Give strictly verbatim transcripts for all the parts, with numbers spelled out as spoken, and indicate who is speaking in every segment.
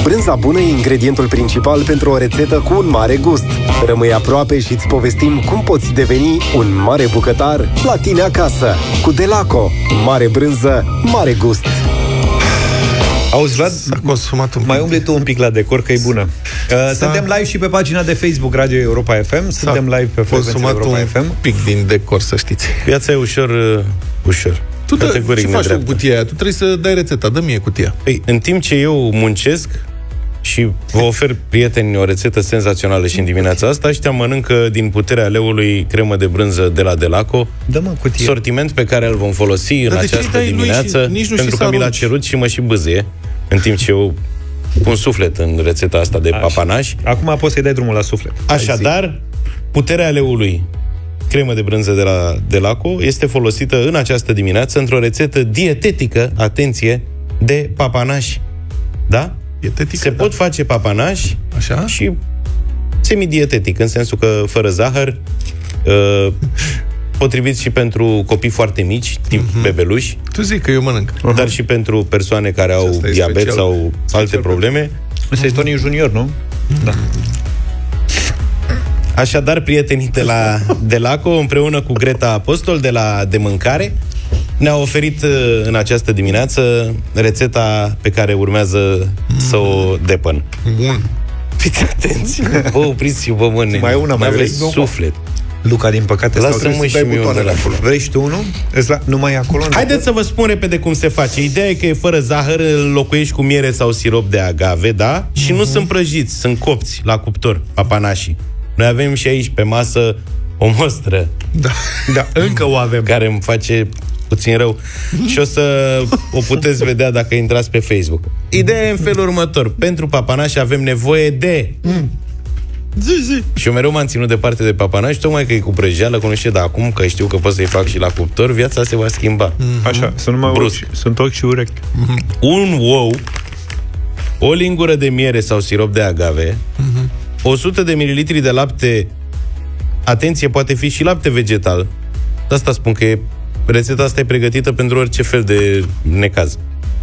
Speaker 1: Brânza bună e ingredientul principal pentru o rețetă cu un mare gust. Rămâi aproape și îți povestim cum poți deveni un mare bucătar la tine acasă. Cu Delaco, mare brânză, mare gust.
Speaker 2: Auzi, Vlad,
Speaker 3: S-a consumat un
Speaker 2: mai umbli tu un pic la decor, că e bună. Uh, suntem live și pe pagina de Facebook Radio Europa F M. Suntem live pe frecvența Europa F M.
Speaker 3: Un pic din decor, să știți.
Speaker 4: Viața e ușor, uh, ușor.
Speaker 3: Tu dă, ce faci cu cutia aia? Tu trebuie să dai rețeta, dă mie cutia.
Speaker 4: Păi, în timp ce eu muncesc și vă ofer, prieteni, o rețetă senzațională și în dimineața asta, ăștia mănâncă din puterea leului cremă de brânză de la Delaco.
Speaker 2: Dă-mă cutie.
Speaker 4: Sortiment pe care îl vom folosi în această dimineață, pentru că mi l-a cerut și mă și bâzie, în timp ce eu pun suflet în rețeta asta de papanaș.
Speaker 2: Acum poți să-i dai drumul la suflet.
Speaker 4: Așadar, puterea leului cremă de brânză de la Delaco este folosită în această dimineață într-o rețetă dietetică, atenție, de papanași. Da?
Speaker 3: Dietetic,
Speaker 4: Se
Speaker 3: da.
Speaker 4: pot face papanași.
Speaker 3: Așa?
Speaker 4: Și semidietetic, în sensul că fără zahăr, uh, potrivit și pentru copii foarte mici, tip mm-hmm. bebeluși.
Speaker 3: Tu zici că eu mănânc.
Speaker 4: Uh-huh. Dar și pentru persoane care au diabet special, sau alte special probleme.
Speaker 2: Ăsta e Tony Junior, nu?
Speaker 3: Mm-hmm.
Speaker 2: Da.
Speaker 4: Așadar, prietenii de la Delaco, împreună cu Greta Apostol de la De Mâncare, ne-au oferit în această dimineață rețeta pe care urmează mm. să o depăn.
Speaker 3: Bun.
Speaker 4: Fiți atenți. Vă opriți și vă mănânc.
Speaker 2: Mai una, mai vrei?
Speaker 4: Suflet.
Speaker 2: Luca, din păcate,
Speaker 4: lasă-mă și mie unul acolo.
Speaker 2: Vrei și tu unul? Nu mai e acolo?
Speaker 4: Haideți să vă spun repede cum se face. Ideea e că e fără zahăr, îl locuiești cu miere sau sirop de agave, da? Mm-hmm. Și nu sunt prăjiți, sunt copți la cuptor, papanașii. Noi avem și aici pe masă o mostră.
Speaker 3: Da,
Speaker 2: da, încă o avem.
Speaker 4: Care îmi face puțin rău. Și o să o puteți vedea dacă intrați pe Facebook. Ideea e în felul următor. Pentru papanași avem nevoie de...
Speaker 3: Mm. Zi, zi.
Speaker 4: Și eu mereu m-am ținut departe de papanași, tocmai că e cu prăjeală, că nu știu, dar acum că știu că pot să-i fac și la cuptor, viața se va schimba.
Speaker 2: Mm-hmm. Așa, sunt numai ochi, sunt ochi și urechi.
Speaker 4: Mm-hmm. Un ou, o lingură de miere sau sirop de agave, mm-hmm. o sută de mililitri de lapte, atenție, poate fi și lapte vegetal. De asta spun că e, rețeta asta e pregătită pentru orice fel de necaz.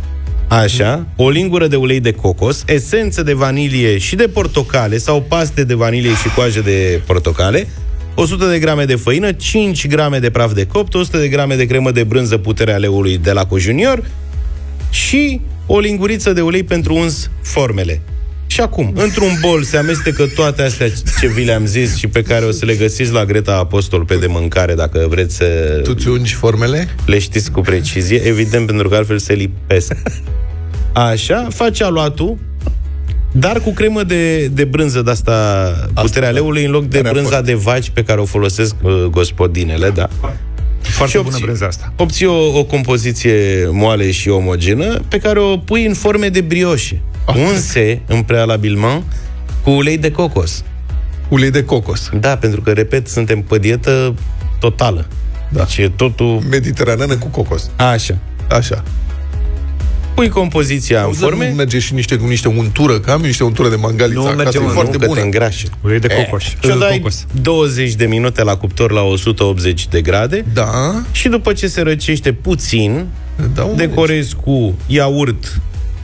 Speaker 4: Așa, o lingură de ulei de cocos, esență de vanilie și de portocale sau paste de vanilie și coajă de portocale, o sută de grame de făină, cinci grame de praf de copt, o sută de grame de cremă de brânză puterea leului Delaco Junior și o linguriță de ulei pentru uns formele. Și acum, într-un bol se amestecă toate astea ce vi le-am zis și pe care o să le găsiți la Greta Apostol pe De Mâncare, dacă vreți să...
Speaker 3: Tu ți ungi formele?
Speaker 4: Le știți cu precizie, evident, pentru că altfel se lipesc. Așa, faci aluatul, dar cu cremă de, de brânză de-asta puterea leului, în loc de brânza de vaci pe care o folosesc uh, gospodinele, da.
Speaker 2: Foarte bună brânza asta.
Speaker 4: Obții o, o compoziție moale și omogenă pe care o pui în forme de brioșe, unse în prealabilment cu ulei de cocos.
Speaker 3: Ulei de cocos.
Speaker 4: Da, pentru că, repet, suntem pe dietă totală.
Speaker 3: Da.
Speaker 4: Deci e totul...
Speaker 3: mediteraneană cu cocos.
Speaker 4: Așa.
Speaker 3: Așa.
Speaker 4: Pui compoziția în forme.
Speaker 3: Nu merge și niște, cu niște untură, că am niște untură de mangaliță acasă,
Speaker 2: merge,
Speaker 3: e
Speaker 2: mă,
Speaker 3: foarte
Speaker 4: nu,
Speaker 3: bună.
Speaker 4: Că te îngrașă.
Speaker 2: Ulei de cocos.
Speaker 4: Și o dai douăzeci de minute la cuptor la o sută optzeci de grade.
Speaker 3: Da.
Speaker 4: Și după ce se răcește puțin,
Speaker 3: da,
Speaker 4: decorezi cu iaurt.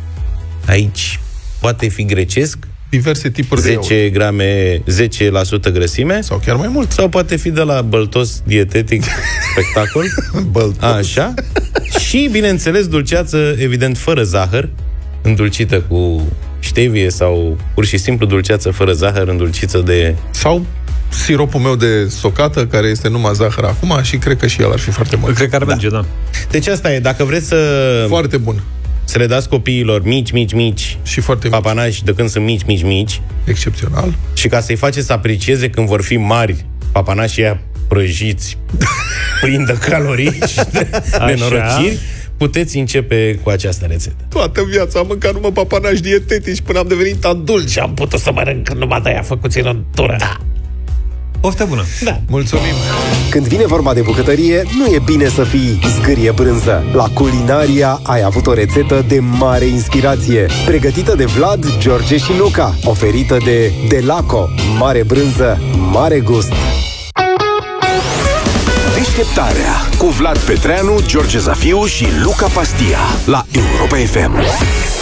Speaker 4: Aici poate fi grecesc,
Speaker 3: diverse tipuri de iaurt.
Speaker 4: zece grame, zece la sută grăsime.
Speaker 3: Sau chiar mai mult.
Speaker 4: Sau poate fi de la băltos dietetic spectacol.
Speaker 3: Băltos.
Speaker 4: Așa. Și, bineînțeles, dulceață, evident, fără zahăr, îndulcită cu stevie sau pur și simplu dulceață fără zahăr, îndulcită de...
Speaker 3: Sau siropul meu de socată, care este numai zahăr acum, și cred că și el ar fi foarte mult.
Speaker 2: Cred că ar merge, da. da.
Speaker 4: Deci asta e, dacă vreți să...
Speaker 3: Foarte bun.
Speaker 4: Să le dați copiilor mici, mici, mici
Speaker 3: și foarte mici,
Speaker 4: papanași de când sunt mici, mici, mici.
Speaker 3: Excepțional.
Speaker 4: Și ca să-i faceți să aprecieze când vor fi mari papanașii ăia prăjiți, plini de calorii și de nenorociri, puteți începe cu această rețetă.
Speaker 3: Toată viața am mâncat numai papanași dietetici până am devenit adult și am putut să mănânc numai de-aia făcuți în untură. Da.
Speaker 2: Poftă bună!
Speaker 4: Da.
Speaker 3: Mulțumim!
Speaker 1: Când vine vorba de bucătărie, nu e bine să fii zgârie brânză. La Culinaria ai avut o rețetă de mare inspirație, pregătită de Vlad, George și Luca, oferită de Delaco, mare brânză, mare gust.
Speaker 5: Deșteptarea cu Vlad Petreanu, George Zafiu și Luca Pastia la Europa F M.